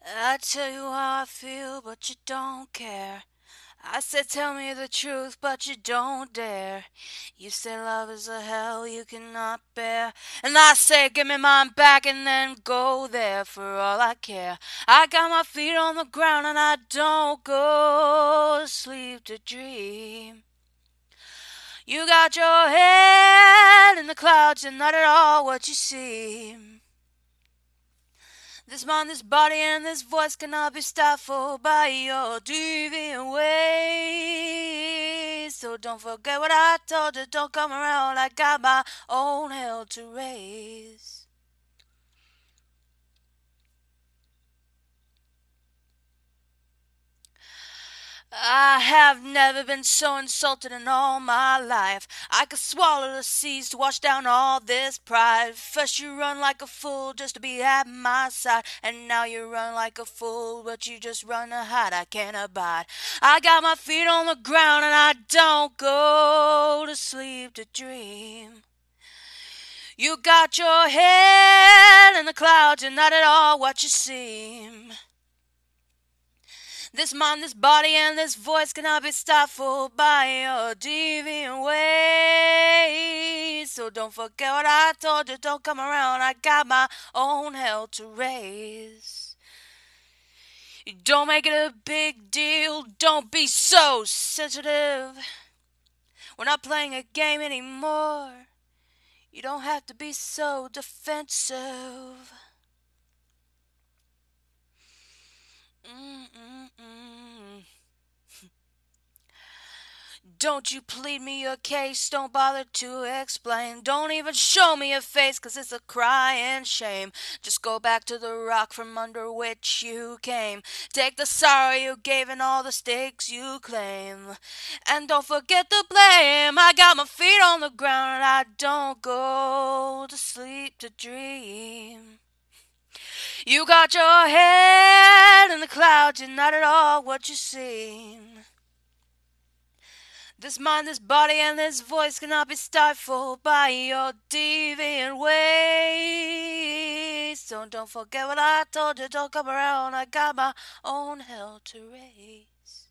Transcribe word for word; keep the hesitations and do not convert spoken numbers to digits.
I tell you how I feel, but you don't care. I said tell me the truth, but you don't dare. You say love is a hell you cannot bear. And I say give me mine back and then go there for all I care. I got my feet on the ground and I don't go to sleep to dream. You got your head in the clouds and not at all what you seem. This mind, this body, and this voice cannot be stifled by your deviant ways. So don't forget what I told you. Don't come around. I got my own hell to raise. I have never been so insulted in all my life. I could swallow the seas to wash down all this pride. First you run like a fool just to be at my side, and now you run like a fool, but you just run to hide. I can't abide. I got my feet on the ground and I don't go to sleep to dream. You got your head in the clouds and not at all what you seem. This mind, this body, and this voice cannot be stifled by your deviant ways. So don't forget what I told you. Don't come around. I got my own hell to raise. Don't make it a big deal. Don't be so sensitive. We're not playing a game anymore. You don't have to be so defensive. Mm-mm-mm. Don't you plead me your case, don't bother to explain. Don't even show me your face, 'cause it's a crying shame. Just go back to the rock from under which you came. Take the sorrow you gave and all the stakes you claim. And don't forget the blame. I got my feet on the ground and I don't go to sleep to dream. You got your head in the clouds, you're not at all what you seem. This mind, this body, and this voice cannot be stifled by your deviant ways. So don't forget what I told you. Don't come around. I got my own hell to raise.